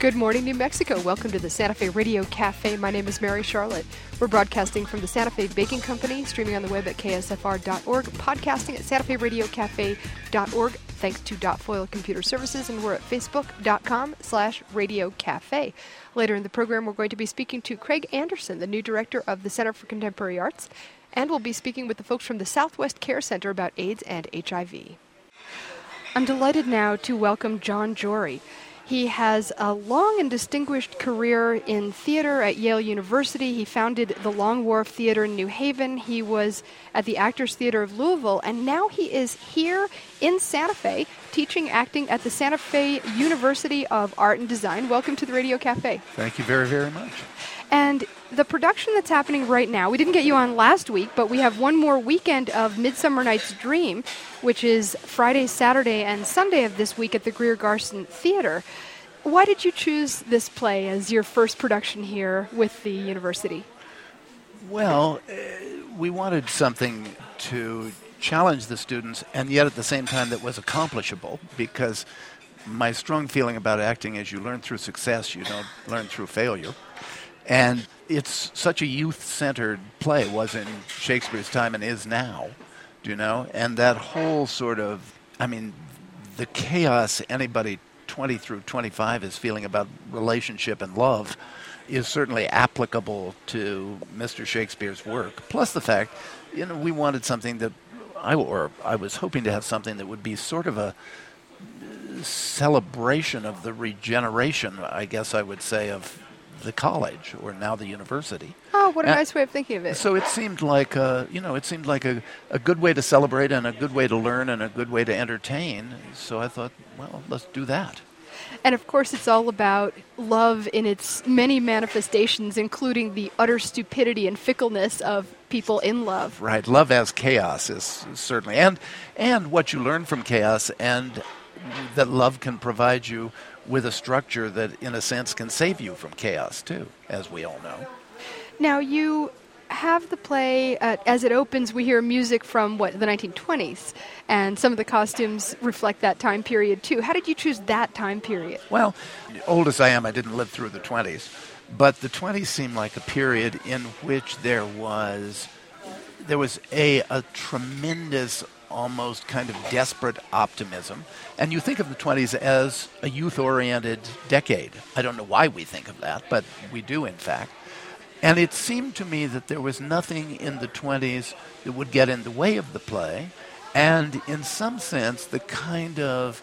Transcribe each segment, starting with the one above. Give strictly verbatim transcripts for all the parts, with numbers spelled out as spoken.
Good morning, New Mexico. Welcome to the Santa Fe Radio Cafe. My name is Mary Charlotte. We're broadcasting from the Santa Fe Baking Company, streaming on the web at K S F R dot org, podcasting at Santa Fe Radio Cafe dot org, thanks to Dot Foil Computer Services, and we're at Facebook.com slash Radio Cafe. Later in the program, we're going to be speaking to Craig Anderson, the new director of the Center for Contemporary Arts, and we'll be speaking with the folks from the Southwest Care Center about AIDS and H I V. I'm delighted now to welcome John Jory. He has a long and distinguished career in theater at Yale University. He founded the Long Wharf Theater in New Haven. He was at the Actors Theater of Louisville, and now he is here in Santa Fe teaching acting at the Santa Fe University of Art and Design. Welcome to the Radio Cafe. Thank you very, very much. And the production that's happening right now, we didn't get you on last week, but we have one more weekend of Midsummer Night's Dream, which is Friday, Saturday, and Sunday of this week at the Greer Garson Theater. Why did you choose this play as your first production here with the university? Well, uh, we wanted something to challenge the students, and yet at the same time that was accomplishable, because my strong feeling about acting is you learn through success, you don't learn through failure. And it's such a youth-centered play, was in Shakespeare's time and is now, do you know? And that whole sort of, I mean, the chaos anybody twenty through twenty-five is feeling about relationship and love is certainly applicable to Mister Shakespeare's work. Plus the fact, you know, we wanted something that, I, or I was hoping to have something that would be sort of a celebration of the regeneration, I guess I would say, of the college, or now the university. Oh, what a and nice way of thinking of it. So it seemed like a, you know, it seemed like a, a good way to celebrate and a good way to learn and a good way to entertain. So I thought, well, let's do that. And of course, it's all about love in its many manifestations, including the utter stupidity and fickleness of people in love. Right. Love as chaos is certainly, and and what you learn from chaos, and that love can provide you with a structure that, in a sense, can save you from chaos, too, as we all know. Now, you have the play, uh, as it opens, we hear music from, what, the nineteen twenties, and some of the costumes reflect that time period, too. How did you choose that time period? Well, old as I am, I didn't live through the twenties, but the twenties seemed like a period in which there was, there was a, a tremendous, almost kind of desperate optimism. And you think of the twenties as a youth-oriented decade. I don't know why we think of that, but we do, in fact. And it seemed to me that there was nothing in the twenties that would get in the way of the play. And in some sense, the kind of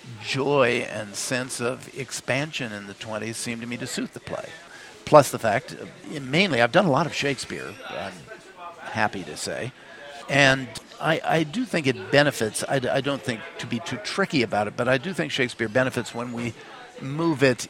joy and sense of expansion in the twenties seemed to me to suit the play. Plus the fact, uh, mainly, I've done a lot of Shakespeare, I'm happy to say. And I, I do think it benefits, I, I don't think to be too tricky about it, but I do think Shakespeare benefits when we move it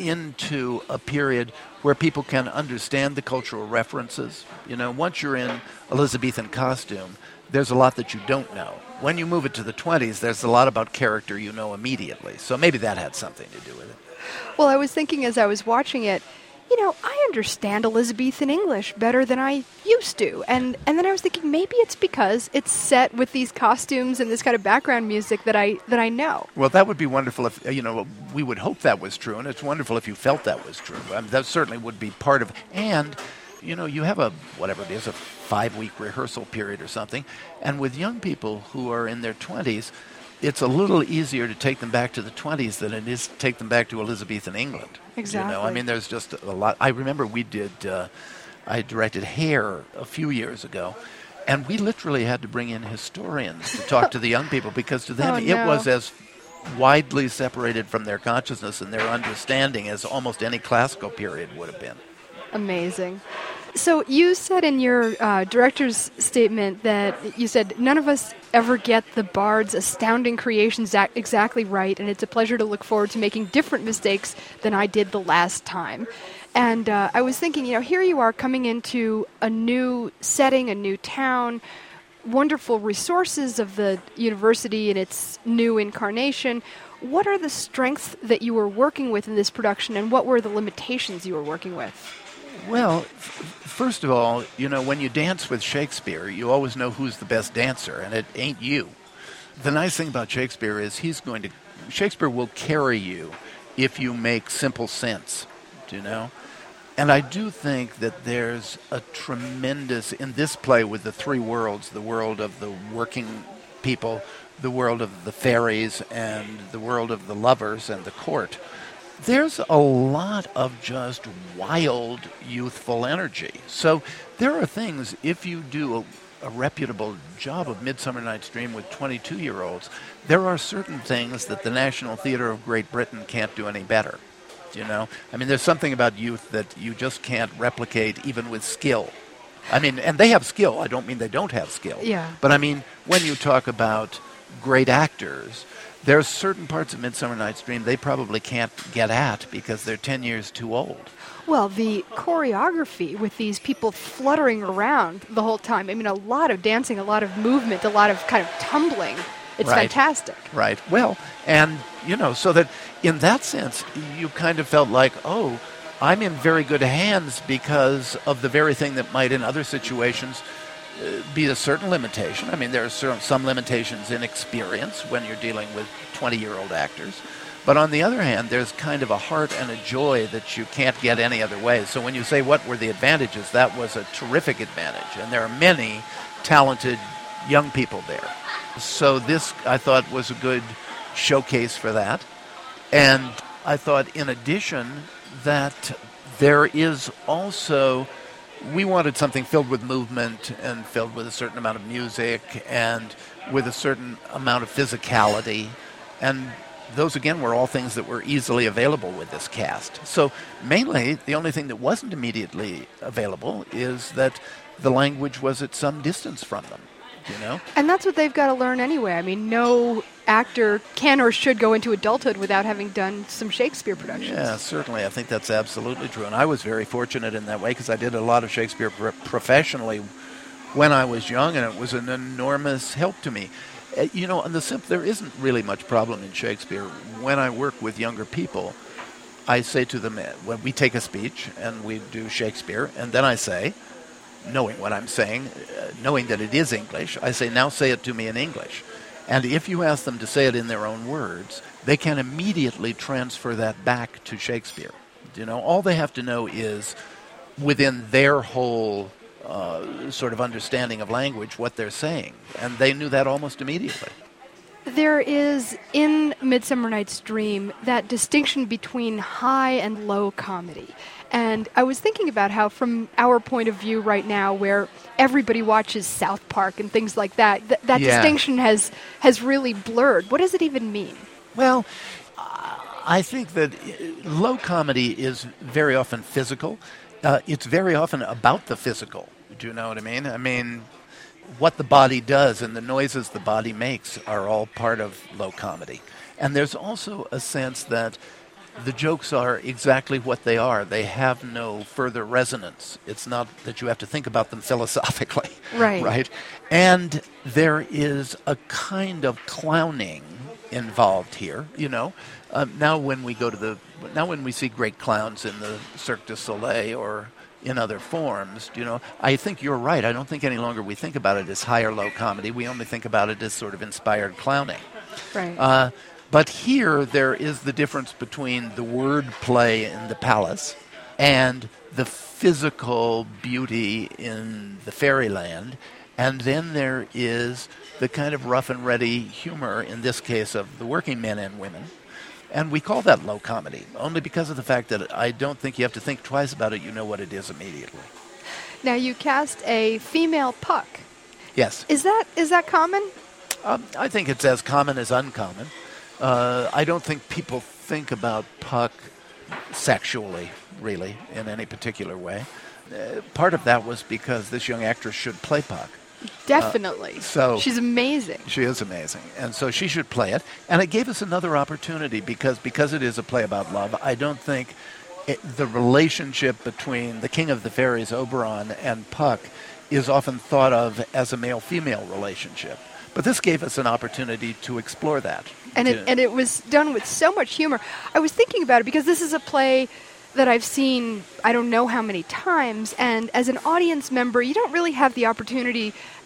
into a period where people can understand the cultural references. You know, once you're in Elizabethan costume, there's a lot that you don't know. When you move it to the twenties, there's a lot about character you know immediately. So maybe that had something to do with it. Well, I was thinking as I was watching it, you know, I understand Elizabethan English better than I used to. And and then I was thinking maybe it's because it's set with these costumes and this kind of background music that I that I know. Well, that would be wonderful if, you know, we would hope that was true, and it's wonderful if you felt that was true. I mean, that certainly would be part of, and, you know, you have a, whatever it is, a five-week rehearsal period or something, and with young people who are in their twenties, it's a little easier to take them back to the twenties than it is to take them back to Elizabethan England. Exactly. You know, I mean, there's just a lot. I remember we did, uh, I directed Hair a few years ago, and we literally had to bring in historians to talk to the young people, because to them oh, it no. was as widely separated from their consciousness and their understanding as almost any classical period would have been. Amazing. So you said in your uh, director's statement that you said, none of us ever get the Bard's astounding creations ac- exactly right, and it's a pleasure to look forward to making different mistakes than I did the last time. And uh, I was thinking, you know, here you are coming into a new setting, a new town, wonderful resources of the university in its new incarnation. What are the strengths that you were working with in this production, and what were the limitations you were working with? Well, f- first of all, you know, when you dance with Shakespeare, you always know who's the best dancer, and it ain't you. The nice thing about Shakespeare is he's going to, Shakespeare will carry you if you make simple sense, do you know? And I do think that there's a tremendous, in this play with the three worlds, the world of the working people, the world of the fairies, and the world of the lovers and the court, there's a lot of just wild, youthful energy. So there are things, if you do a, a reputable job of Midsummer Night's Dream with twenty-two-year-olds, there are certain things that the National Theatre of Great Britain can't do any better. You know, I mean, there's something about youth that you just can't replicate even with skill. I mean, and they have skill. I don't mean they don't have skill. Yeah. But I mean, when you talk about great actors, there's certain parts of Midsummer Night's Dream they probably can't get at because they're ten years too old. Well, the choreography with these people fluttering around the whole time. I mean, a lot of dancing, a lot of movement, a lot of kind of tumbling. It's right. fantastic. Right. Well, and, you know, so that in that sense, you kind of felt like, oh, I'm in very good hands because of the very thing that might in other situations uh, be a certain limitation. I mean, there are certain, some limitations in experience when you're dealing with twenty-year-old actors. But on the other hand, there's kind of a heart and a joy that you can't get any other way. So when you say what were the advantages, that was a terrific advantage. And there are many talented young people there. So this, I thought, was a good showcase for that. And I thought, in addition, that there is also, we wanted something filled with movement and filled with a certain amount of music and with a certain amount of physicality. And those, again, were all things that were easily available with this cast. So mainly, the only thing that wasn't immediately available is that the language was at some distance from them. You know? And that's what they've got to learn anyway. I mean, no actor can or should go into adulthood without having done some Shakespeare productions. Yeah, certainly. I think that's absolutely true. And I was very fortunate in that way because I did a lot of Shakespeare pro- professionally when I was young, and it was an enormous help to me. Uh, you know, on the simp- there isn't really much problem in Shakespeare. When I work with younger people, I say to them, uh, when we take a speech and we do Shakespeare, and then I say, knowing what I'm saying, uh, knowing that it is English, I say, now say it to me in English. And if you ask them to say it in their own words, they can immediately transfer that back to Shakespeare. You know, all they have to know is within their whole uh, sort of understanding of language what they're saying. And they knew that almost immediately. There is, in Midsummer Night's Dream, that distinction between high and low comedy. And I was thinking about how, from our point of view right now, where everybody watches South Park and things like that, th- that yeah. distinction has, has really blurred. What does it even mean? Well, I think that low comedy is very often physical. Uh, it's very often about the physical. Do you know what I mean? I mean, what the body does and the noises the body makes are all part of low comedy. And there's also a sense that the jokes are exactly what they are. They have no further resonance. It's not that you have to think about them philosophically. Right. Right? And there is a kind of clowning involved here, you know. Um, now when we go to the, now when we see great clowns in the Cirque du Soleil or in other forms, you know, I think you're right. I don't think any longer we think about it as high or low comedy. We only think about it as sort of inspired clowning. Right. Uh, But here, there is the difference between the word play in the palace and the physical beauty in the fairyland. And then there is the kind of rough and ready humor, in this case, of the working men and women. And we call that low comedy, only because of the fact that I don't think you have to think twice about it. You know what it is immediately. Now, you cast a female Puck. Yes. Is that is that common? Um, I think it's as common as uncommon. Uh, I don't think people think about Puck sexually, really, in any particular way. Uh, part of that was because this young actress should play Puck. Definitely. Uh, so she's amazing. She is amazing. And so she should play it. And it gave us another opportunity because because it is a play about love, I don't think it, the relationship between the King of the Fairies, Oberon, and Puck is often thought of as a male-female relationship. But this gave us an opportunity to explore that. And it, and it was done with so much humor. I was thinking about it because this is a play that I've seen I don't know how many times, and as an audience member, you don't really have the opportunity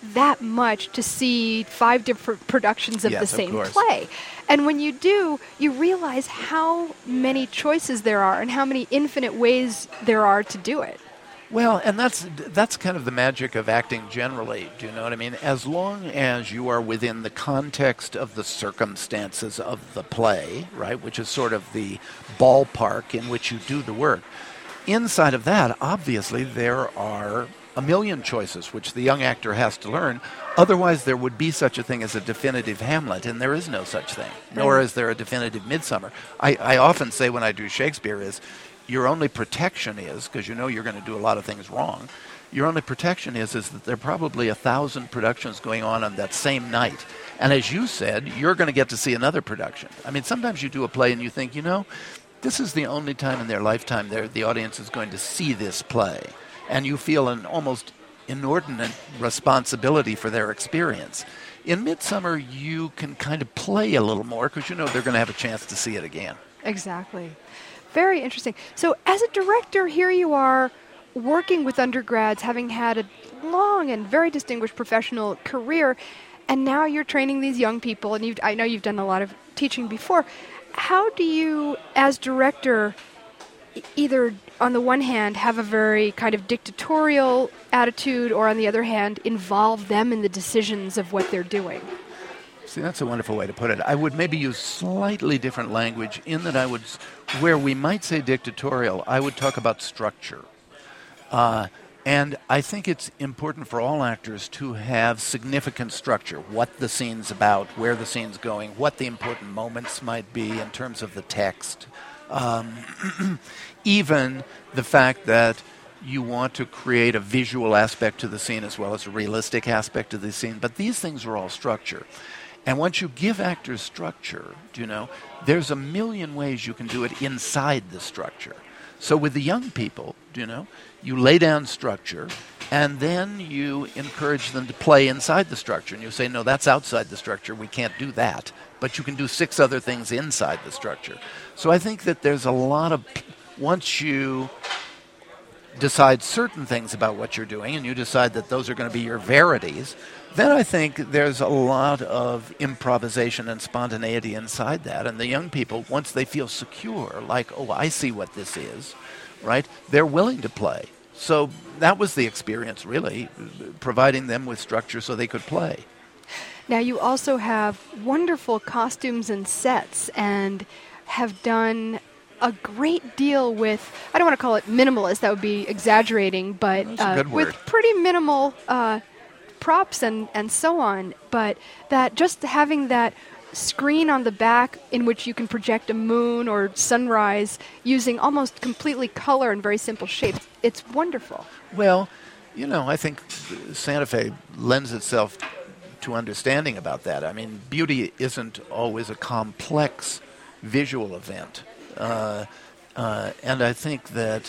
that much to see five different productions of yes, the same of play. And when you do, you realize how many choices there are and how many infinite ways there are to do it. Well, and that's that's kind of the magic of acting generally, do you know what I mean? As long as you are within the context of the circumstances of the play, right, which is sort of the ballpark in which you do the work, inside of that, obviously, there are a million choices which the young actor has to learn. Otherwise, there would be such a thing as a definitive Hamlet, and there is no such thing, nor is there a definitive Midsummer. I, I often say when I do Shakespeare is, your only protection is, because you know you're going to do a lot of things wrong, your only protection is is that there are probably a thousand productions going on on that same night. And as you said, you're going to get to see another production. I mean, sometimes you do a play and you think, you know, this is the only time in their lifetime the audience is going to see this play. And you feel an almost inordinate responsibility for their experience. In Midsummer, you can kind of play a little more because you know they're going to have a chance to see it again. Exactly. Very interesting. So as a director, here you are working with undergrads, having had a long and very distinguished professional career, and now you're training these young people, and you've, I know you've done a lot of teaching before. How do you, as director, e- either on the one hand have a very kind of dictatorial attitude, or on the other hand involve them in the decisions of what they're doing? See, that's a wonderful way to put it. I would maybe use slightly different language in that I would, where we might say dictatorial, I would talk about structure. Uh, and I think it's important for all actors to have significant structure, what the scene's about, where the scene's going, what the important moments might be in terms of the text. Um, even the fact that you want to create a visual aspect to the scene as well as a realistic aspect to the scene. But these things are all structure. And once you give actors structure, you know, there's a million ways you can do it inside the structure. So with the young people, you know, you lay down structure, and then you encourage them to play inside the structure. And you say, no, that's outside the structure. We can't do that. But you can do six other things inside the structure. So I think that there's a lot of, once you decide certain things about what you're doing, and you decide that those are going to be your verities, then I think there's a lot of improvisation and spontaneity inside that. And the young people, once they feel secure, like, oh, I see what this is, right, they're willing to play. So that was the experience, really, providing them with structure so they could play. Now, you also have wonderful costumes and sets and have done a great deal with, I don't want to call it minimalist, that would be exaggerating, but uh, with pretty minimal uh, props and, and so on. But that just having that screen on the back in which you can project a moon or sunrise using almost completely color and very simple shapes, it's wonderful. Well, you know, I think Santa Fe lends itself to understanding about that. I mean, beauty isn't always a complex visual event. Uh, uh, and I think that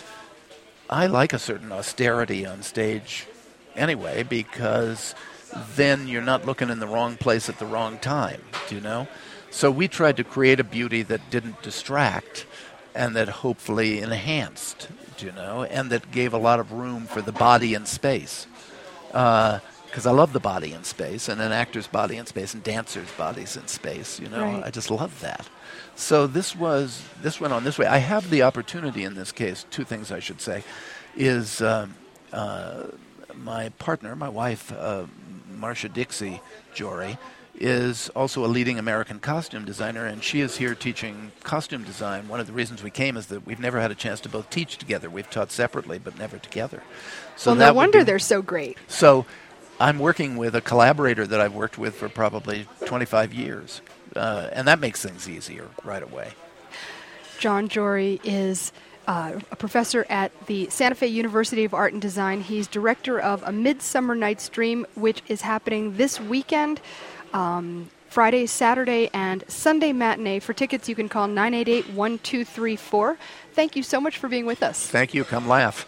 I like a certain austerity on stage anyway, because then you're not looking in the wrong place at the wrong time, do you know? So we tried to create a beauty that didn't distract and that hopefully enhanced, do you know, and that gave a lot of room for the body in space. Because uh, I love the body in space, and an actor's body in space, and dancers' bodies in space, you know. Right. I just love that. So this was, this went on this way. I have the opportunity in this case, two things I should say, is um, uh, my partner, my wife, uh, Marcia Dixie Jory, is also a leading American costume designer, and she is here teaching costume design. One of the reasons we came is that we've never had a chance to both teach together. We've taught separately, but never together. So well, no wonder be, they're so great. So I'm working with a collaborator that I've worked with for probably twenty-five years, uh, and that makes things easier right away. John Jory is Uh, a professor at the Santa Fe University of Art and Design. He's director of A Midsummer Night's Dream, which is happening this weekend, um, Friday, Saturday, and Sunday matinee. For tickets, you can call nine eight eight, one two three four. Thank you so much for being with us. Thank you. Come laugh.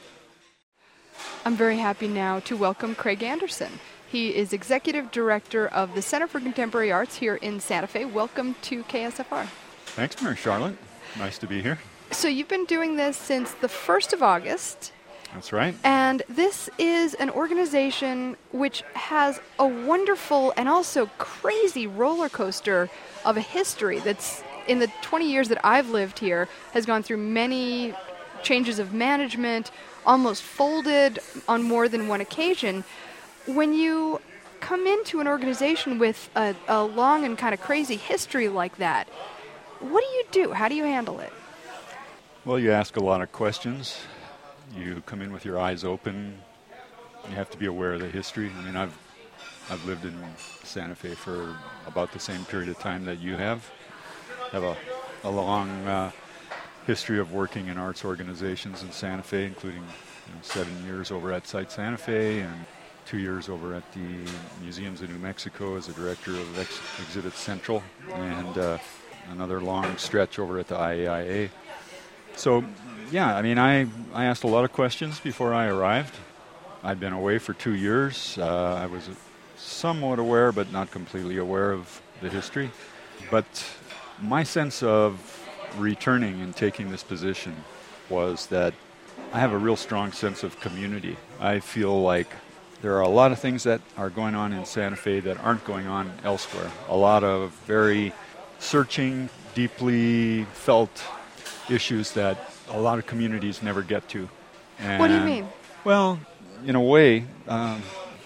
I'm very happy now to welcome Craig Anderson. He is executive director of the Center for Contemporary Arts here in Santa Fe. Welcome to K S F R. Thanks, Mary Charlotte. Nice to be here. So you've been doing this since the first of August. That's right. And this is an organization which has a wonderful and also crazy roller coaster of a history that's, in the twenty years that I've lived here, has gone through many changes of management, almost folded on more than one occasion. When you come into an organization with a, a long and kind of crazy history like that, what do you do? How do you handle it? Well, you ask a lot of questions. You come in with your eyes open. You have to be aware of the history. I mean, I've I've lived in Santa Fe for about the same period of time that you have. I have a, a long uh, history of working in arts organizations in Santa Fe, including you know, seven years over at Site Santa Fe and two years over at the Museums of New Mexico as a director of Ex- Exhibit Central, and uh, another long stretch over at the I A I A. So, yeah, I mean, I, I asked a lot of questions before I arrived. I'd been away for two years. Uh, I was somewhat aware, but not completely aware of the history. But my sense of returning and taking this position was that I have a real strong sense of community. I feel like there are a lot of things that are going on in Santa Fe that aren't going on elsewhere. A lot of very searching, deeply felt issues that a lot of communities never get to. And, what do you mean? Well, in a way, um,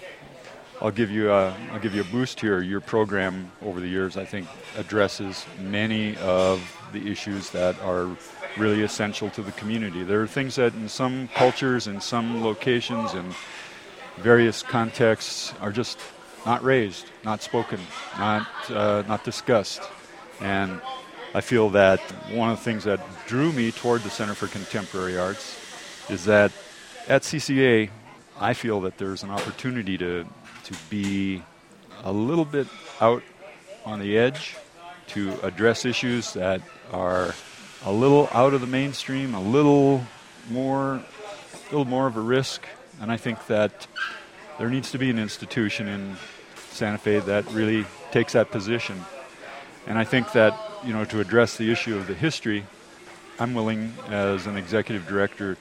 I'll give you a, I'll give you a boost here. Your program over the years, I think, addresses many of the issues that are really essential to the community. There are things that in some cultures, in some locations, in various contexts are just not raised, not spoken, not uh, not discussed. And I feel that one of the things that drew me toward the Center for Contemporary Arts is that at C C A, I feel that there's an opportunity to to be a little bit out on the edge, to address issues that are a little out of the mainstream, a little more, a little more of a risk. And I think that there needs to be an institution in Santa Fe that really takes that position. And I think that, you know, to address the issue of the history, I'm willing, as an executive director,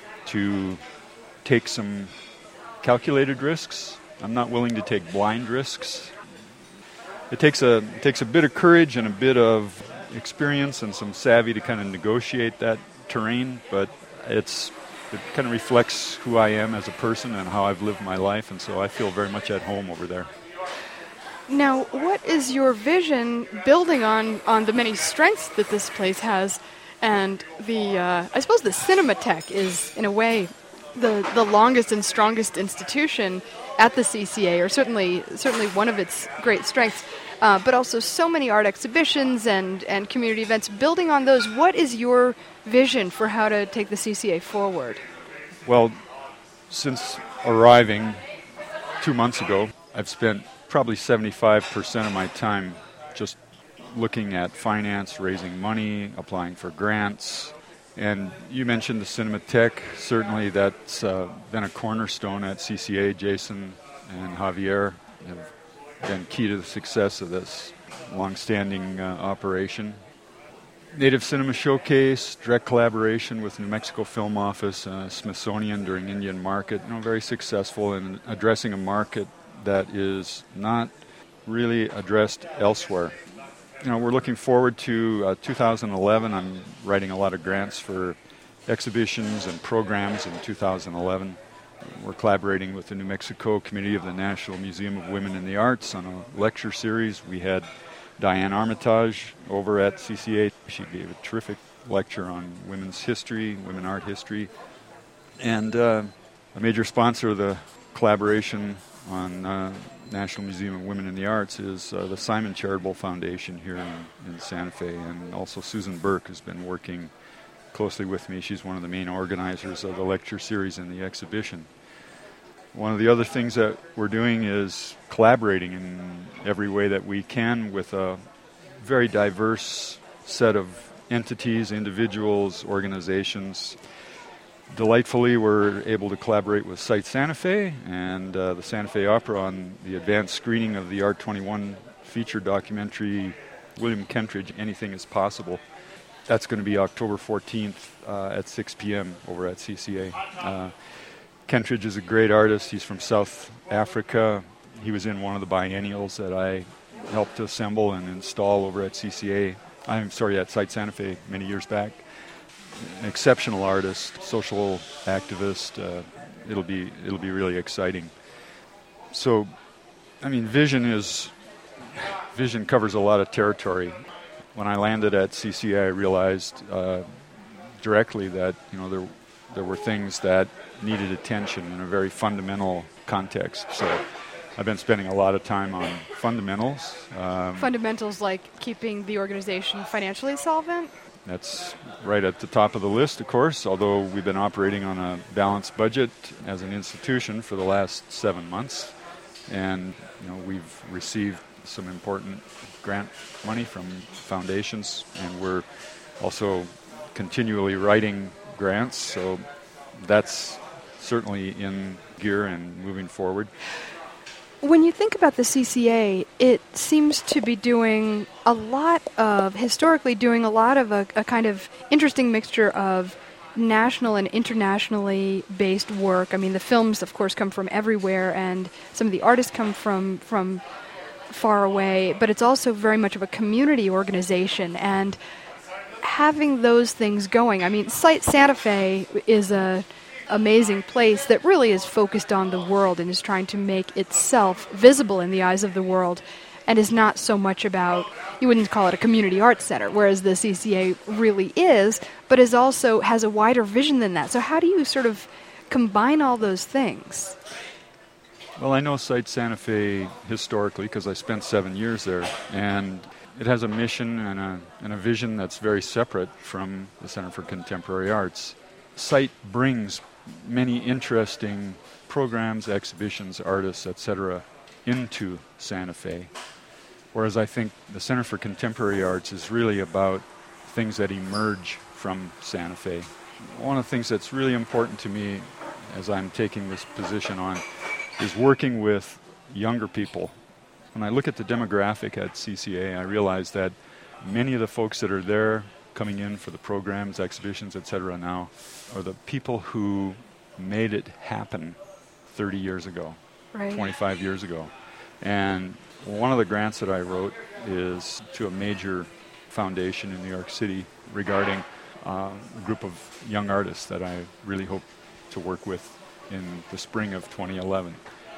to take some calculated risks. I'm not willing to take blind risks. It takes a it takes a bit of courage and a bit of experience and some savvy to kind of negotiate that terrain, but it's it kind of reflects who I am as a person and how I've lived my life, and so I feel very much at home over there. Now, what is your vision, building on, on the many strengths that this place has, and the uh, I suppose the Cinematheque is, in a way, the, the longest and strongest institution at the C C A, or certainly certainly one of its great strengths, uh, but also so many art exhibitions and, and community events. Building on those, what is your vision for how to take the C C A forward? Well, since arriving two months ago, I've spent probably seventy-five percent of my time just looking at finance, raising money, applying for grants. And you mentioned the Cinematheque. Certainly that's uh, been a cornerstone at C C A. Jason and Javier have been key to the success of this long-standing uh, operation. Native Cinema Showcase, direct collaboration with New Mexico Film Office, uh, Smithsonian during Indian Market, you know, very successful in addressing a market that is not really addressed elsewhere. You know, we're looking forward to uh, two thousand eleven. I'm writing a lot of grants for exhibitions and programs in two thousand eleven. We're collaborating with the New Mexico Committee of the National Museum of Women in the Arts on a lecture series. We had Diane Armitage over at C C A. She gave a terrific lecture on women's history, women art history. And uh, a major sponsor of the collaboration on uh, National Museum of Women in the Arts is uh, the Simon Charitable Foundation here in, in Santa Fe. And also Susan Burke has been working closely with me. She's one of the main organizers of the lecture series and the exhibition. One of the other things that we're doing is collaborating in every way that we can with a very diverse set of entities, individuals, organizations. Delightfully, we're able to collaborate with Site Santa Fe and uh, the Santa Fe Opera on the advanced screening of the Art twenty-one feature documentary, William Kentridge, Anything is Possible. That's going to be October fourteenth uh, at six p.m. over at C C A. Uh, Kentridge is a great artist. He's from South Africa. He was in one of the biennials that I helped to assemble and install over at C C A. I'm sorry, at Site Santa Fe many years back. An exceptional artist, social activist. Uh, it'll be it'll be really exciting. So, I mean, vision is vision covers a lot of territory. When I landed at C C A, I realized uh, directly that you know there there were things that needed attention in a very fundamental context. So, I've been spending a lot of time on fundamentals. Um, fundamentals like keeping the organization financially solvent? That's right at the top of the list, of course, although we've been operating on a balanced budget as an institution for the last seven months. And you know, we've received some important grant money from foundations, and we're also continually writing grants, so that's certainly in gear and moving forward. When you think about the C C A, it seems to be doing a lot of, historically doing a lot of a, a kind of interesting mixture of national and internationally based work. I mean, the films, of course, come from everywhere, and some of the artists come from from far away, but it's also very much of a community organization, and having those things going. I mean, Site Santa Fe is a amazing place that really is focused on the world and is trying to make itself visible in the eyes of the world, and is not so much about, you wouldn't call it a community arts center, whereas the C C A really is, but is also has a wider vision than that. So how do you sort of combine all those things? Well, I know Site Santa Fe historically because I spent seven years there, and it has a mission and a, and a vision that's very separate from the Center for Contemporary Arts. Site brings many interesting programs, exhibitions, artists, et cetera into Santa Fe, whereas I think the Center for Contemporary Arts is really about things that emerge from Santa Fe. One of the things that's really important to me as I'm taking this position on is working with younger people. When I look at the demographic at C C A, I realize that many of the folks that are there coming in for the programs, exhibitions, et cetera now are the people who made it happen thirty years ago, right. twenty-five years ago. And one of the grants that I wrote is to a major foundation in New York City regarding uh, a group of young artists that I really hope to work with in the spring of twenty eleven.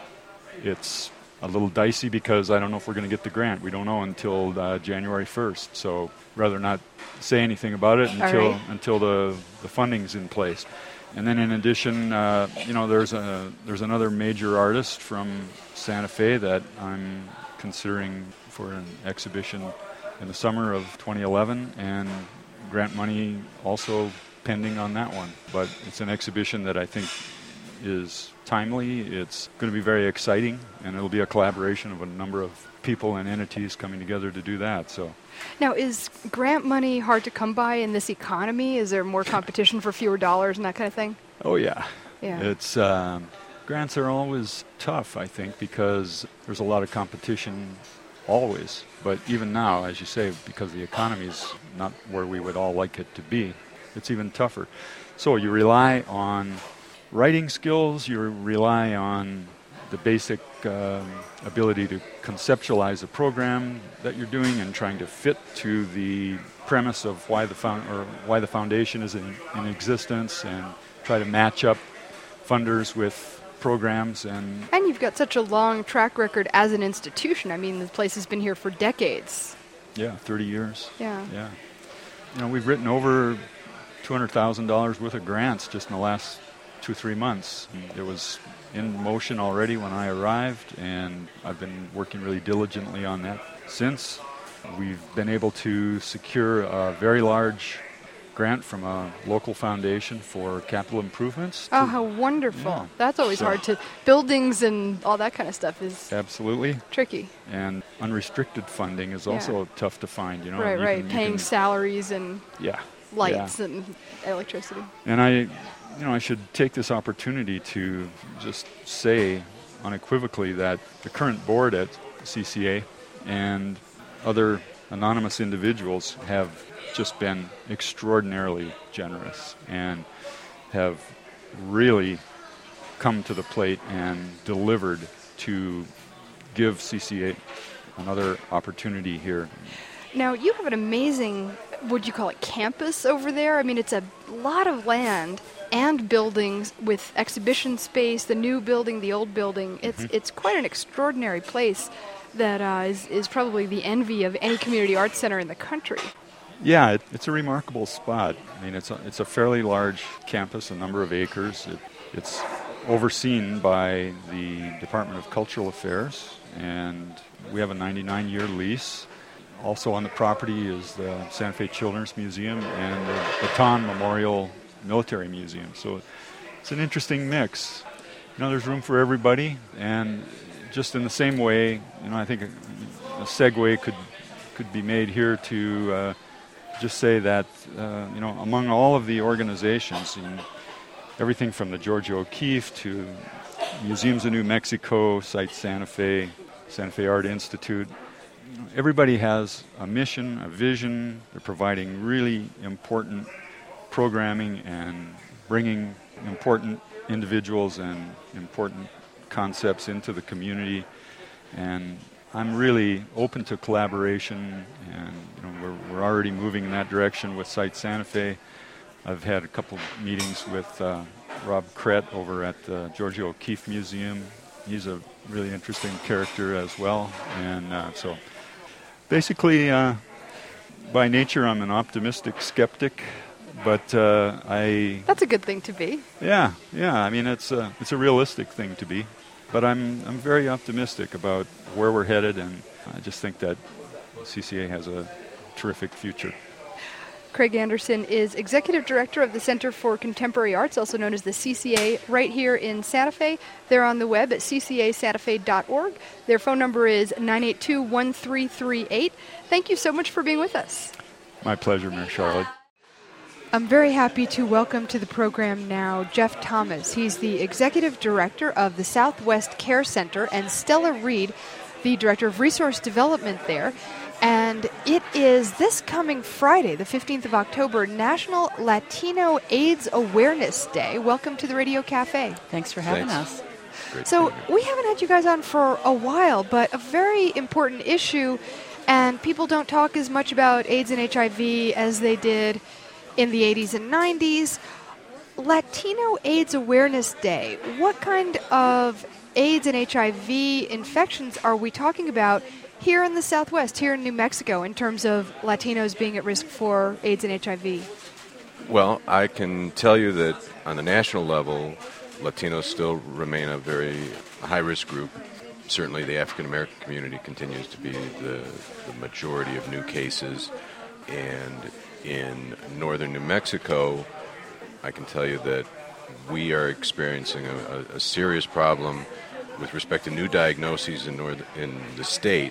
It's a little dicey because I don't know if we're going to get the grant. We don't know until uh, January first, so rather not say anything about it until right. until the, the funding's in place. And then in addition, uh, you know, there's a there's another major artist from Santa Fe that I'm considering for an exhibition in the summer of twenty eleven, and grant money also pending on that one. But it's an exhibition that I think is timely. It's going to be very exciting, and it'll be a collaboration of a number of people and entities coming together to do that. So, now, is grant money hard to come by in this economy? Is there more competition for fewer dollars and that kind of thing? Oh yeah, yeah. It's um, grants are always tough, I think, because there's a lot of competition always. But even now, as you say, because the economy is not where we would all like it to be, it's even tougher. So you rely on writing skills, you rely on the basic um, ability to conceptualize a program that you're doing and trying to fit to the premise of why the found, or why the foundation is in, in existence, and try to match up funders with programs. And and you've got such a long track record as an institution. I mean, the place has been here for decades. Yeah, thirty years. Yeah. Yeah. You know, we've written over two hundred thousand dollars worth of grants just in the last two, three months. It was in motion already when I arrived, and I've been working really diligently on that since. We've been able to secure a very large grant from a local foundation for capital improvements. Oh, how wonderful. Yeah. That's always So- hard to, buildings and all that kind of stuff is Absolutely. tricky. And unrestricted funding is Yeah. also tough to find. You know, right, You right. can- you Paying can- salaries and yeah, lights yeah. and electricity. And I, you know, I should take this opportunity to just say unequivocally that the current board at C C A and other anonymous individuals have just been extraordinarily generous and have really come to the plate and delivered to give C C A another opportunity here. Now, you have an amazing, would you call it, campus over there? I mean, it's a lot of land and buildings with exhibition space, the new building, the old building. It's mm-hmm. it's quite an extraordinary place that uh, is, is probably the envy of any community arts center in the country. Yeah, it, it's a remarkable spot. I mean, it's a, it's a fairly large campus, a number of acres. It, it's overseen by the Department of Cultural Affairs, and we have a ninety-nine year lease. Also on the property is the Santa Fe Children's Museum and the Bataan Memorial Military Museum. So it's an interesting mix. You know, there's room for everybody, and just in the same way, you know, I think a, a segue could could be made here to uh, just say that, uh, you know, among all of the organizations, you know, everything from the Georgia O'Keeffe to Museums of New Mexico, Site Santa Fe, Santa Fe Art Institute, everybody has a mission, a vision. They're providing really important programming and bringing important individuals and important concepts into the community. And I'm really open to collaboration, and you know, we're, we're already moving in that direction with Site Santa Fe. I've had a couple meetings with uh, Rob Krett over at the Georgia O'Keeffe Museum. He's a really interesting character as well. And uh, so basically, uh, by nature, I'm an optimistic skeptic, but uh, I... That's a good thing to be. Yeah, yeah. I mean, it's a, it's a realistic thing to be. But I'm I'm very optimistic about where we're headed, and I just think that C C A has a terrific future. Craig Anderson is Executive Director of the Center for Contemporary Arts, also known as the C C A, right here in Santa Fe. They're on the web at c c a santa fe dot org. Their phone number is nine eight two, one three three eight. Thank you so much for being with us. My pleasure, Mary Charlotte. I'm very happy to welcome to the program now Jeff Thomas. He's the Executive Director of the Southwest Care Center, and Stella Reed, the Director of Resource Development there. And it is this coming Friday, the fifteenth of October, National Latino AIDS Awareness Day. Welcome to the Radio Cafe. Thanks for having Thanks. us. Great So we haven't had you guys on for a while, but a very important issue, and people don't talk as much about AIDS and H I V as they did in the eighties and nineties. Latino AIDS Awareness Day. What kind of AIDS and H I V infections are we talking about here in the Southwest, here in New Mexico, in terms of Latinos being at risk for AIDS and H I V? Well, I can tell you that on the national level, Latinos still remain a very high-risk group. Certainly the African-American community continues to be the, the majority of new cases. And in northern New Mexico, I can tell you that we are experiencing a, a, a serious problem with respect to new diagnoses in north in the state.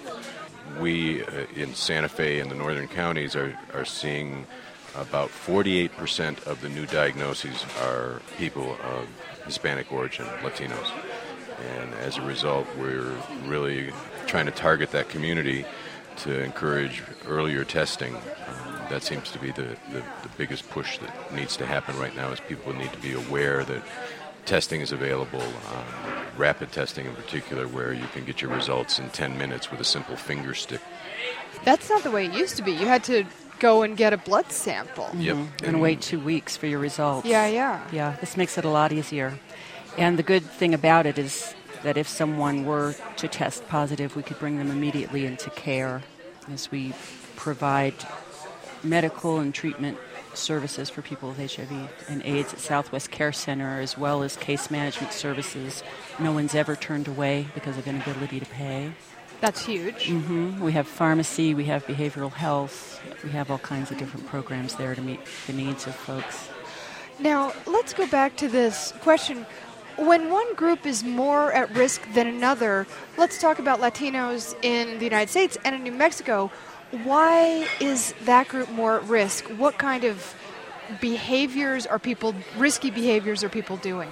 We uh, in Santa Fe and the northern counties are, are seeing about forty-eight percent of the new diagnoses are people of Hispanic origin, Latinos. And as a result, we're really trying to target that community to encourage earlier testing. Um, that seems to be the, the, the biggest push that needs to happen right now, is people need to be aware that testing is available, um, rapid testing in particular, where you can get your results in ten minutes with a simple finger stick. That's not the way it used to be. You had to go and get a blood sample. Mm-hmm. Yep. And, And wait two weeks for your results. Yeah, yeah. Yeah, this makes it a lot easier. And the good thing about it is that if someone were to test positive, we could bring them immediately into care, as we provide medical and treatment services for people with H I V and AIDS at Southwest Care Center, as well as case management services. No one's ever turned away because of inability to pay. That's huge. Mm-hmm. We have pharmacy, we have behavioral health, we have all kinds of different programs there to meet the needs of folks. Now, let's go back to this question. When one group is more at risk than another, let's talk about Latinos in the United States and in New Mexico. Why is that group more at risk? What kind of behaviors are people, risky behaviors are people doing?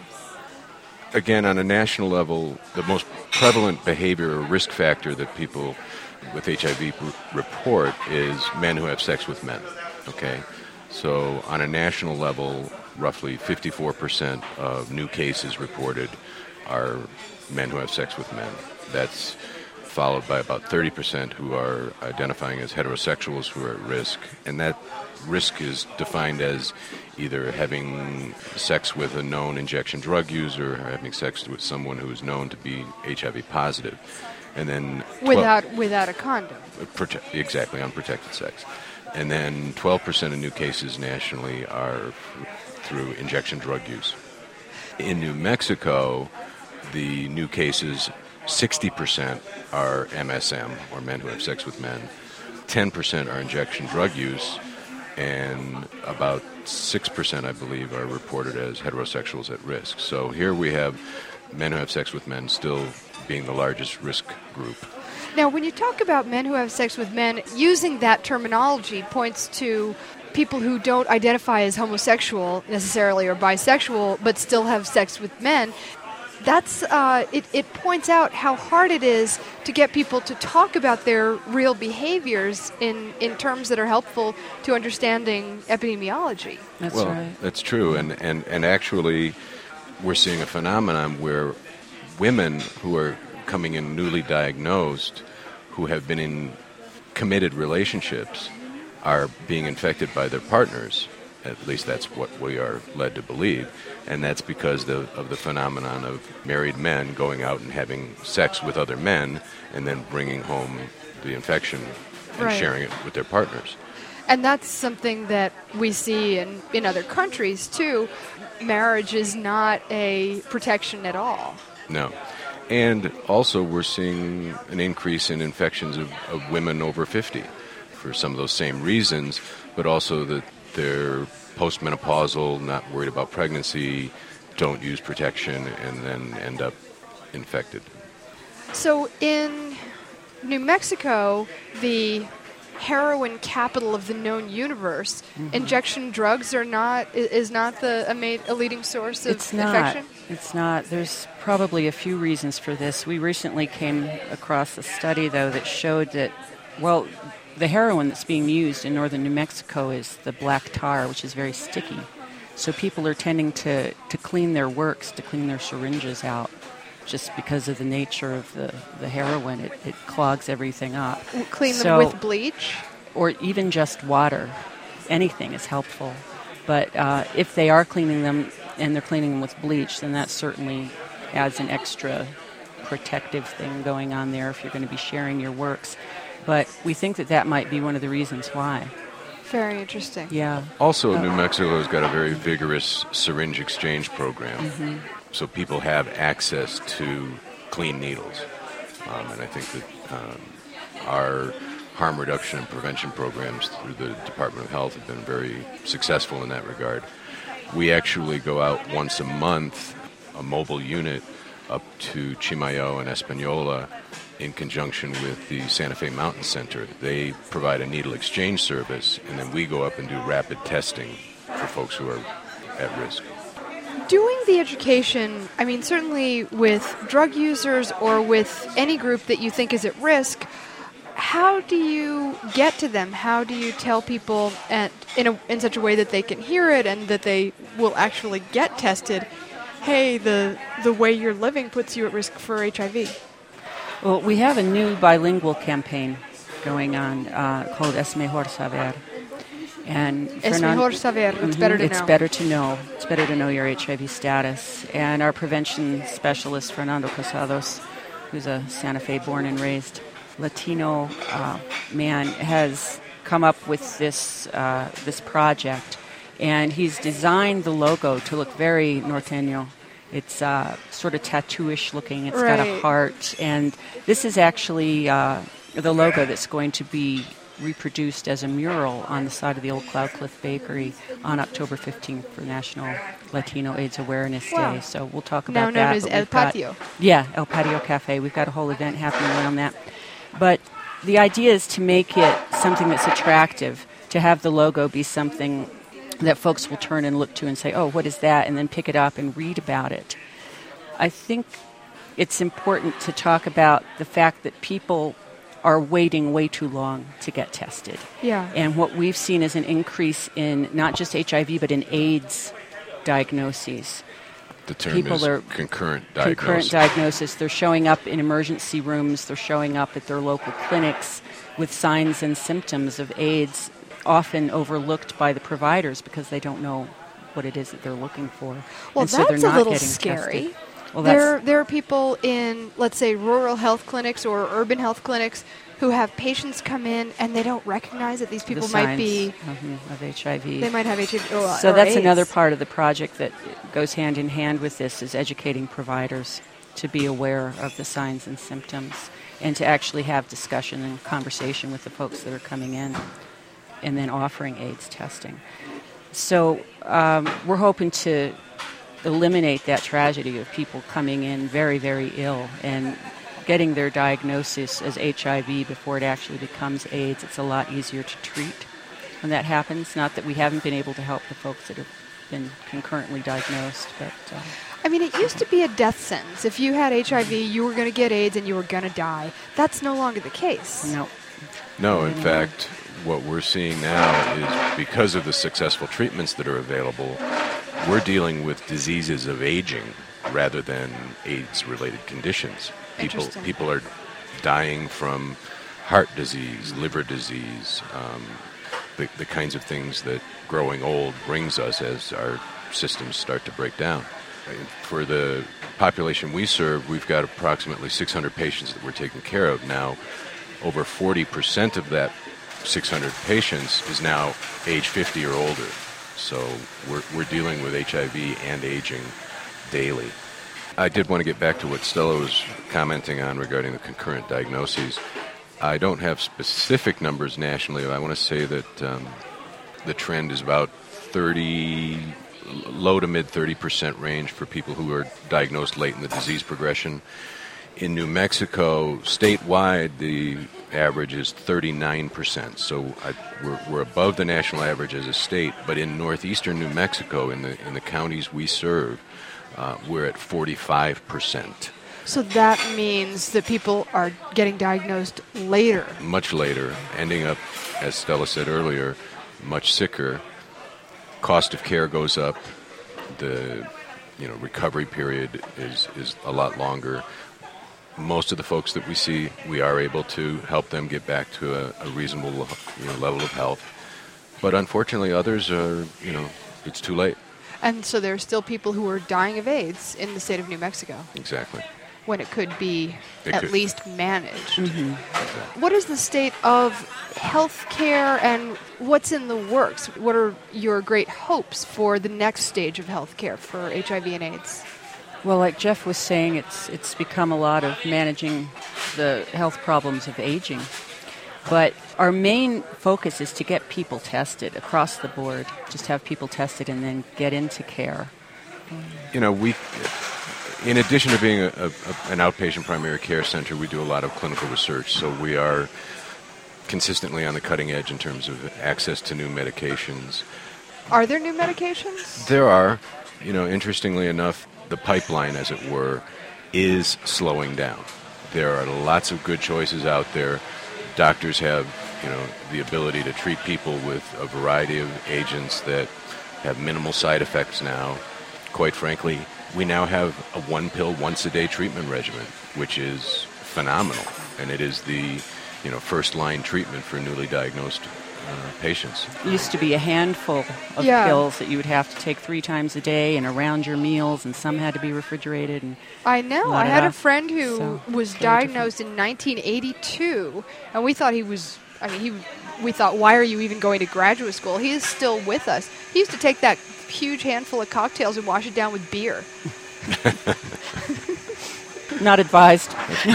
Again, on a national level, the most prevalent behavior or risk factor that people with H I V r- report is men who have sex with men. Okay? So on a national level, roughly fifty-four percent of new cases reported are men who have sex with men. That's followed by about thirty percent who are identifying as heterosexuals who are at risk. And that risk is defined as either having sex with a known injection drug user or having sex with someone who is known to be H I V positive. And then without twelve, without a condom. Prote- exactly, unprotected sex. And then twelve percent of new cases nationally are through injection drug use. In New Mexico, the new cases, sixty percent are M S M, or men who have sex with men. ten percent are injection drug use, and about six percent, I believe, are reported as heterosexuals at risk. So here we have men who have sex with men still being the largest risk group. Now, when you talk about men who have sex with men, using that terminology points to people who don't identify as homosexual necessarily or bisexual, but still have sex with men. That's uh, it, it points out how hard it is to get people to talk about their real behaviors in, in terms that are helpful to understanding epidemiology. That's well, right. That's true. And, and, and actually, we're seeing a phenomenon where women who are coming in newly diagnosed, who have been in committed relationships, are being infected by their partners. At least that's what we are led to believe. And that's because the, of the phenomenon of married men going out and having sex with other men and then bringing home the infection and right. sharing it with their partners. And that's something that we see in, in other countries, too. Marriage is not a protection at all. No. And also we're seeing an increase in infections of, of women over fifty for some of those same reasons, but also that they're postmenopausal, not worried about pregnancy, don't use protection, and then end up infected. So in New Mexico, the heroin capital of the known universe, mm-hmm. injection drugs are not is not the a, ma- a leading source of it's not. infection? It's not. There's probably a few reasons for this. We recently came across a study, though, that showed that, well, the heroin that's being used in northern New Mexico is the black tar, which is very sticky. So people are tending to, to clean their works, to clean their syringes out, just because of the nature of the, the heroin. It, it clogs everything up. Clean them so, with bleach? Or even just water. Anything is helpful. But uh, if they are cleaning them and they're cleaning them with bleach, then that certainly adds an extra protective thing going on there if you're going to be sharing your works. But we think that that might be one of the reasons why. Very interesting. Yeah. Also, uh, New Mexico has got a very vigorous syringe exchange program. Mm-hmm. So people have access to clean needles. Um, and I think that um, our harm reduction and prevention programs through the Department of Health have been very successful in that regard. We actually go out once a month, a mobile unit, up to Chimayo and Espanola, in conjunction with the Santa Fe Mountain Center. They provide a needle exchange service, and then we go up and do rapid testing for folks who are at risk. Doing the education, I mean, certainly with drug users or with any group that you think is at risk, how do you get to them? How do you tell people at, in, a, in such a way that they can hear it and that they will actually get tested, hey, the, the way you're living puts you at risk for H I V? Well, we have a new bilingual campaign going on uh, called Es Mejor Saber. And Es Mejor Saber, mm-hmm, it's better to it's know. It's better to know. It's better to know your H I V status. And our prevention specialist, Fernando Casados, who's a Santa Fe born and raised Latino uh, man, has come up with this uh, this project. And he's designed the logo to look very norteño. It's uh, sort of tattoo-ish looking. It's right. got a heart. And this is actually uh, the logo that's going to be reproduced as a mural on the side of the old Cloudcliff Bakery on October fifteenth for National Latino AIDS Awareness wow. Day. So we'll talk now about known that. as but El we've got- Patio. Yeah, El Patio Cafe. We've got a whole event happening around that. But the idea is to make it something that's attractive, to have the logo be something that folks will turn and look to and say, oh, what is that? And then pick it up and read about it. I think it's important to talk about the fact that people are waiting way too long to get tested. Yeah. And what we've seen is an increase in not just H I V, but in AIDS diagnoses. The term People is are concurrent diagnosis. Concurrent diagnosis. They're showing up in emergency rooms. They're showing up at their local clinics with signs and symptoms of AIDS, often overlooked by the providers because they don't know what it is that they're looking for. Well, and so that's they're not a little getting scary. tested. Well, there, that's, there are people in, let's say, rural health clinics or urban health clinics who have patients come in and they don't recognize that these people the might signs, be mhm, of H I V. They might have H I V. Or, so or that's AIDS. another part of the project that goes hand in hand with this, is educating providers to be aware of the signs and symptoms and to actually have discussion and conversation with the folks that are coming in, and then offering AIDS testing. So um, we're hoping to eliminate that tragedy of people coming in very, very ill and getting their diagnosis as H I V before it actually becomes AIDS. It's a lot easier to treat when that happens. Not that we haven't been able to help the folks that have been concurrently diagnosed, but... Uh, I mean, it used to be a death sentence. If you had H I V, you were going to get AIDS and you were going to die. That's no longer the case. no. No, in fact, what we're seeing now is because of the successful treatments that are available, we're dealing with diseases of aging rather than AIDS-related conditions. People, Interesting. people are dying from heart disease, liver disease, um, the, the kinds of things that growing old brings us as our systems start to break down. For the population we serve, we've got approximately six hundred patients that we're taking care of now. Over forty percent of that six hundred patients is now age fifty or older. So we're, we're dealing with H I V and aging daily. I did want to get back to what Stella was commenting on regarding the concurrent diagnoses. I don't have specific numbers nationally. I want to say that um, the trend is about thirty, low to mid thirty percent range for people who are diagnosed late in the disease progression. In New Mexico, statewide, the average is thirty-nine percent. So I, we're, we're above the national average as a state. But in northeastern New Mexico, in the in the counties we serve, uh, we're at forty-five percent. So that means that people are getting diagnosed later. Much later, ending up, as Stella said earlier, much sicker. Cost of care goes up. The you know recovery period is, is a lot longer. Most of the folks that we see, we are able to help them get back to a, a reasonable you know, level of health. But unfortunately, others are, you know, it's too late. And so there are still people who are dying of AIDS in the state of New Mexico. Exactly. When it could be It at could. least managed. Mm-hmm. Exactly. What is the state of health care and what's in the works? What are your great hopes for the next stage of health care for H I V and AIDS? Well, like Jeff was saying, it's it's become a lot of managing the health problems of aging. But our main focus is to get people tested across the board, just have people tested and then get into care. You know, we, in addition to being a, a, an outpatient primary care center, we do a lot of clinical research. So we are consistently on the cutting edge in terms of access to new medications. Are there new medications? There are, you know, interestingly enough, the pipeline, as it were, is slowing down. There are lots of good choices out there. Doctors have, you know, the ability to treat people with a variety of agents that have minimal side effects now. Quite frankly, we now have a one-pill, once-a-day treatment regimen, which is phenomenal. And it is the, you know, first-line treatment for newly diagnosed uh, patients. It used to be a handful of Yeah. pills that you would have to take three times a day and around your meals, and some had to be refrigerated. And I know. Lot I of had a that. friend who So, was very diagnosed in nineteen eighty-two, and we thought he was, I mean, he, we thought, why are you even going to graduate school? He is still with us. He used to take that huge handful of cocktails and wash it down with beer. not advised.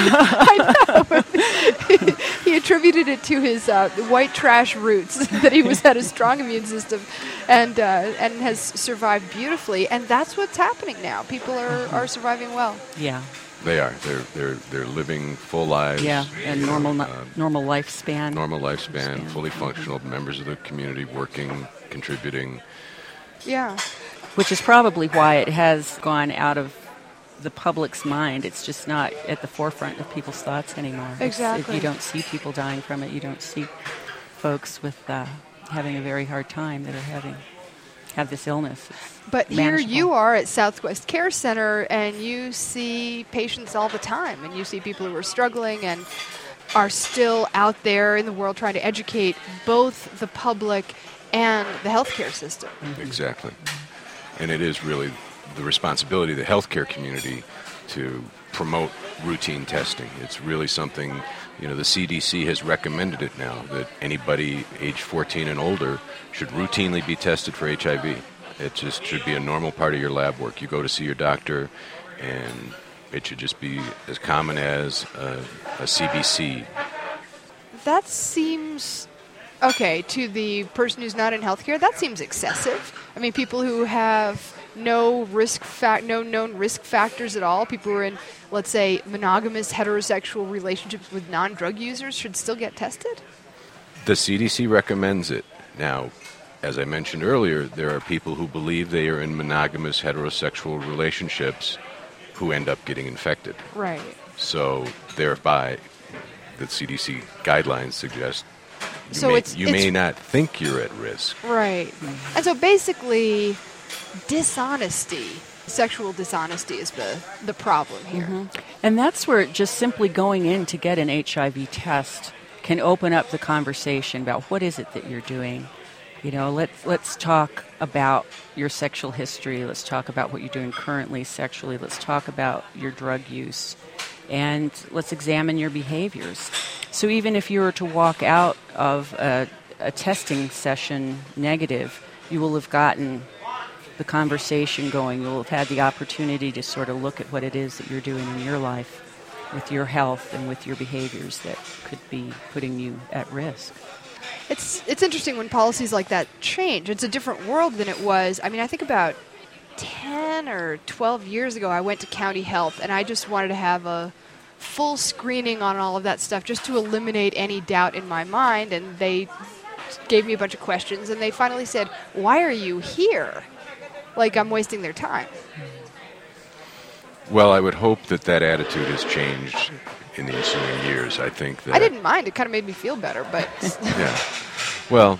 He attributed it to his uh, white trash roots, that he was had a strong immune system, and uh, and has survived beautifully. And that's what's happening now. People are, are surviving well. Yeah, They are. They're they're they're living full lives. yeah, and you know, normal uh, normal lifespan. normal lifespan, Lifespan. fully functional members of the community, working, contributing. Yeah. Which is probably why it has gone out of the public's mind. It's just not at the forefront of people's thoughts anymore. It's- Exactly. you don't see people dying from it. You don't see folks with uh, having a very hard time that are having have this illness. It's But here manageable. you are at Southwest Care Center, and you see patients all the time, and you see people who are struggling and are still out there in the world trying to educate both the public and the healthcare system. Exactly. And it is really the responsibility of the healthcare community to promote routine testing. It's really something, you know, the C D C has recommended it now, that anybody age fourteen and older should routinely be tested for H I V. It just should be a normal part of your lab work. You go to see your doctor, and it should just be as common as a, a C B C. That seems, okay, to the person who's not in healthcare, that seems excessive. I mean, people who have no risk fac- no known risk factors at all, people who are in, let's say, monogamous heterosexual relationships with non-drug users should still get tested? The C D C recommends it. Now, as I mentioned earlier, there are people who believe they are in monogamous heterosexual relationships who end up getting infected. Right. So thereby, the C D C guidelines suggest you, So may, it's- you it's- may not think you're at risk. Right. And so basically, dishonesty, sexual dishonesty is the, the problem here. And that's where just simply going in to get an H I V test can open up the conversation about what is it that you're doing. You know, let's let's talk about your sexual history. Let's talk about what you're doing currently sexually. Let's talk about your drug use. And let's examine your behaviors. So even if you were to walk out of a, a testing session negative, you will have gotten the conversation going. You'll have had the opportunity to sort of look at what it is that you're doing in your life with your health and with your behaviors that could be putting you at risk. It's it's interesting when policies like that change. It's a different world than it was. I mean, I think about ten or twelve years ago, I went to County Health, and I just wanted to have a full screening on all of that stuff just to eliminate any doubt in my mind. And they gave me a bunch of questions, and they finally said, "Why are you here?" Like I'm wasting their time. Well, I would hope that that attitude has changed in the ensuing years. I think that I didn't mind. It kind of made me feel better, but Yeah. Well,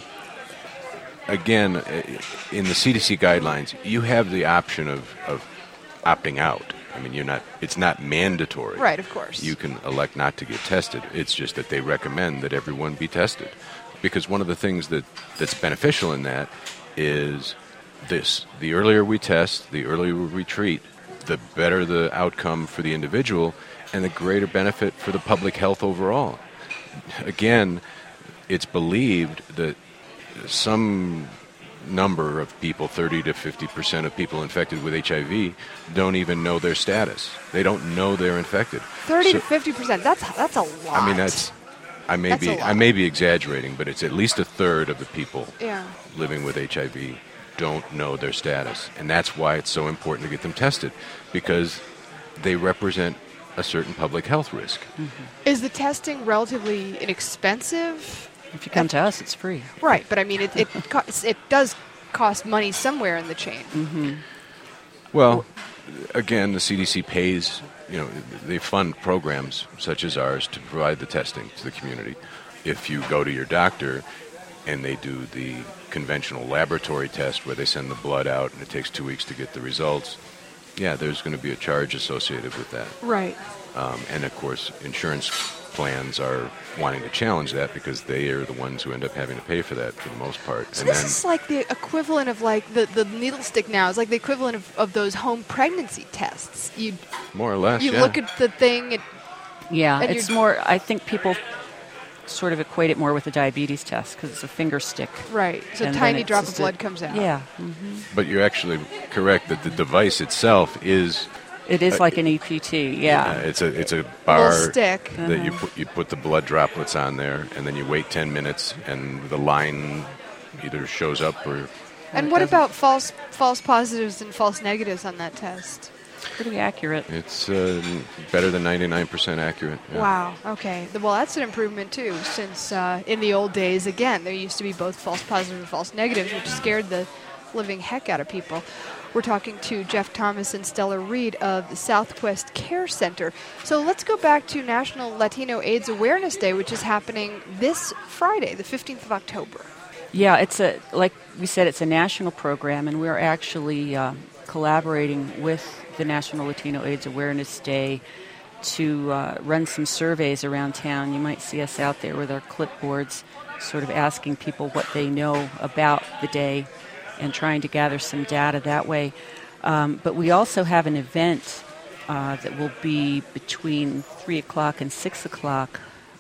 again, i- in the C D C guidelines, you have the option of, of opting out. I mean, you're not. It's not mandatory. right, of course. You can elect not to get tested. It's just that they recommend that everyone be tested, because one of the things that, that's beneficial in that is this: the earlier we test, the earlier we treat, the better the outcome for the individual, and the greater benefit for the public health overall. Again, it's believed that some number of people, thirty to fifty percent of people infected with H I V, don't even know their status. They don't know they're infected. thirty So- to fifty percent. That's that's a lot. I mean, that's. I may That's a be. lot. I may be exaggerating, but it's at least a third of the people yeah. living with H I V don't know their status, and that's why it's so important to get them tested, because they represent a certain public health risk. Is the testing relatively inexpensive? If you come to us, it's free. Right, but I mean, it it, costs, it does cost money somewhere in the chain. Well, again, the C D C pays. You know, they fund programs such as ours to provide the testing to the community. If you go to your doctor and they do the conventional laboratory test where they send the blood out and it takes two weeks to get the results, yeah, there's going to be a charge associated with that. Right. Um, and, of course, insurance plans are wanting to challenge that because they are the ones who end up having to pay for that for the most part. So and this then, is like the equivalent of like the, the needle stick now. It's like the equivalent of, of those home pregnancy tests. You more or less, you yeah. look at the thing. And, Yeah, And it's you're- more, I think people sort of equate it more with a diabetes test because it's a finger stick. right. So a And then tiny it's drop of just a- blood comes out. Yeah, But you're actually correct that the device itself is it is Uh, like an E P T, yeah. uh, it's a it's a A bar little stick. that you put you put the blood droplets on there, and then you wait ten minutes, and the line either shows up or And it what doesn't. about false false positives and false negatives on that test? Pretty accurate. it's uh, better than ninety-nine percent accurate. yeah. Wow. Okay. Well, that's an improvement too, since uh, in the old days, again, there used to be both false positives and false negatives, which scared the living heck out of people. We're talking to Jeff Thomas and Stella Reed of the Southwest Care Center. So let's go back to National Latino AIDS Awareness Day, which is happening this Friday, the fifteenth of October. Yeah, it's a, like we said, it's a national program, and we're actually uh, collaborating with the National Latino AIDS Awareness Day to uh, run some surveys around town. You might see us out there with our clipboards, sort of asking people what they know about the day and trying to gather some data that way. Um, but we also have an event uh, that will be between three o'clock and six o'clock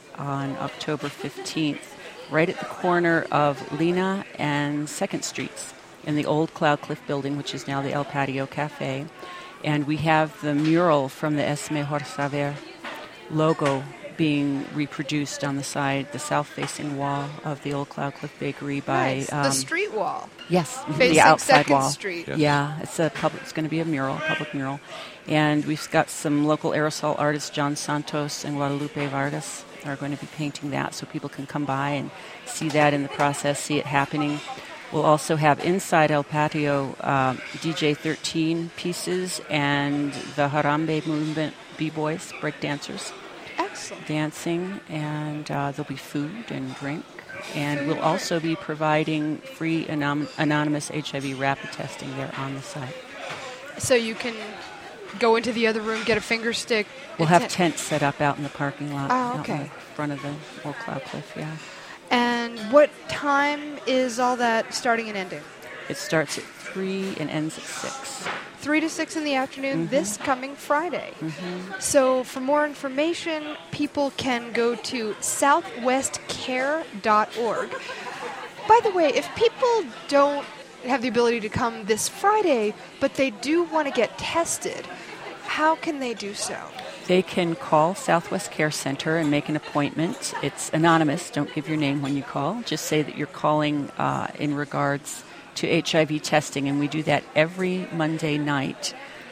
on October fifteenth, right at the corner of Lena and second Streets in the old Cloud Cliff building, which is now the El Patio Cafe. And we have the mural from the Es Mejor Saber logo being reproduced on the side, the south-facing wall of the old Cloud Cliff Bakery by... Nice. Um, the street wall. Yes, Facing the outside second wall. Street. Yes. Yeah, it's a public. It's going to be a mural, public mural. And we've got some local aerosol artists, John Santos and Guadalupe Vargas, are going to be painting that, so people can come by and see that in the process, see it happening. We'll also have inside El Patio uh, D J thirteen pieces and the Harambe movement B-boys, break dancers, Excellent. dancing, and uh, there'll be food and drink. And we'll also be providing free anom- anonymous H I V rapid testing there on the site. So you can go into the other room, get a finger stick. We'll and have tent- tents set up out in the parking lot, Oh, out in okay. the front of the old Cloud Cliff, yeah. And what time is all that starting and ending? It starts at three and ends at six. Three to six in the afternoon Mm-hmm. this coming Friday. So for more information, people can go to southwest care dot org. By the way, if people don't have the ability to come this Friday, but they do want to get tested, how can they do so? They can call Southwest Care Center and make an appointment. It's anonymous. Don't give your name when you call. Just say that you're calling uh, in regards to H I V testing, and we do that every Monday night.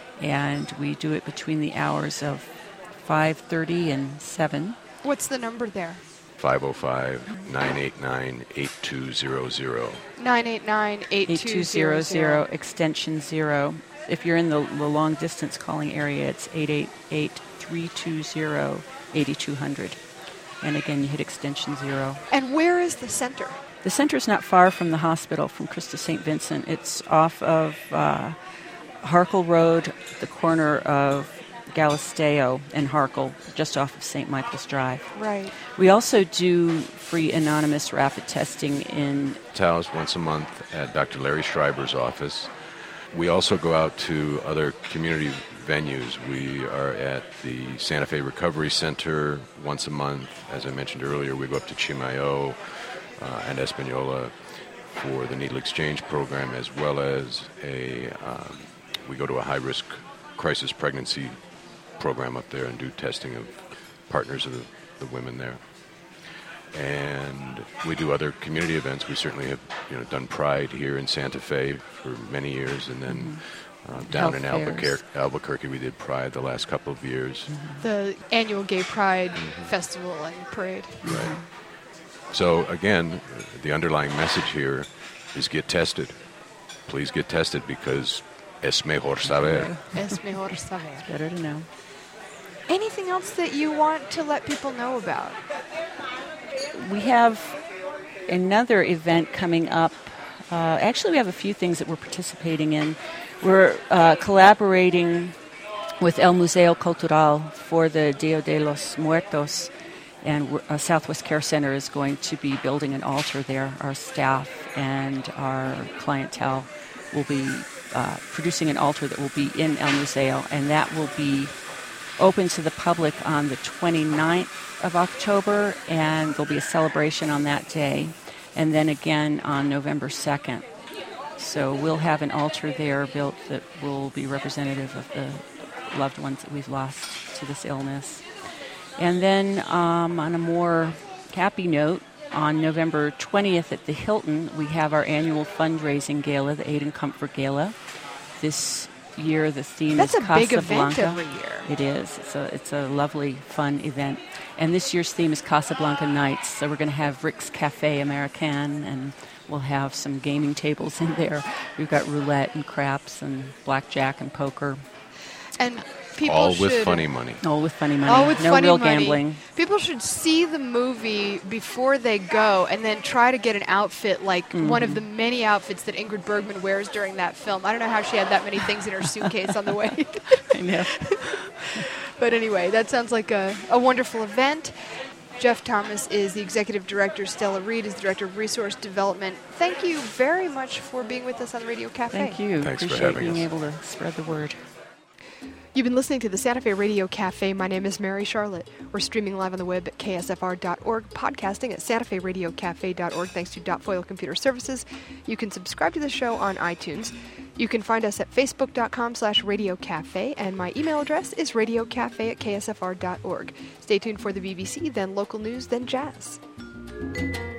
And we do it between the hours of five thirty and seven. What's the number there? five oh five, nine eight nine, eight two zero zero. nine eight nine, eight two zero zero. Extension zero. If you're in the, the long distance calling area, it's eight eight eight, three two zero, eight two zero zero. And again, you hit extension zero. And where is the center? The center's not far from the hospital, from Christus Saint Vincent. It's off of uh, Harkle Road, the corner of Galisteo and Harkle, just off of Saint Michael's Drive. Right. We also do free anonymous rapid testing in... House once a month at Doctor Larry Schreiber's office. We also go out to other community venues. We are at the Santa Fe Recovery Center once a month. As I mentioned earlier, we go up to Chimayo uh, and Espanola for the Needle Exchange program, as well as a um, we go to a high-risk crisis pregnancy program up there and do testing of partners of the, the women there. And we do other community events. We certainly have, you know, done Pride here in Santa Fe for many years, and then uh, down Health in fairs. Albuquerque, Albuquerque, we did Pride the last couple of years. The annual Gay Pride Festival and Parade. Right. So again, the underlying message here is get tested. Please get tested, because es mejor saber. Es mejor saber. Better to know. Anything else that you want to let people know about? We have another event coming up. Uh, actually, we have a few things that we're participating in. We're uh, collaborating with El Museo Cultural for the Dia de los Muertos, and uh, Southwest Care Center is going to be building an altar there. Our staff and our clientele will be uh, producing an altar that will be in El Museo, and that will be open to the public on the twenty-ninth of October, and there'll be a celebration on that day, and then again on November second. So we'll have an altar there built that will be representative of the loved ones that we've lost to this illness. And then um, on a more happy note, on November twentieth at the Hilton, we have our annual fundraising gala, the Aid and Comfort Gala. This year the theme That's is a big Casablanca. event every year. It is. It's a, it's a lovely, fun event. And this year's theme is Casablanca Nights. So we're going to have Rick's Cafe American, and we'll have some gaming tables in there. We've got roulette and craps and blackjack and poker. And people All should... with funny money. All with funny money. All with no funny real money. gambling. People should see the movie before they go and then try to get an outfit like Mm-hmm. one of the many outfits that Ingrid Bergman wears during that film. I don't know how she had that many things in her suitcase on the way. I know. But anyway, that sounds like a, a wonderful event. Jeff Thomas is the executive director. Stella Reed is the director of resource development. Thank you very much for being with us on the Radio Cafe. Thank you. Thanks for Appreciate having being us. able to spread the word. You've been listening to the Santa Fe Radio Cafe. My name is Mary Charlotte. We're streaming live on the web at K S F R dot org, podcasting at Santa Fe Radio Cafe dot org, thanks to Dot Foil Computer Services. You can subscribe to the show on iTunes. You can find us at facebook dot com slash radio cafe, and my email address is radiocafe at K S F R dot org. Stay tuned for the B B C, then local news, then jazz.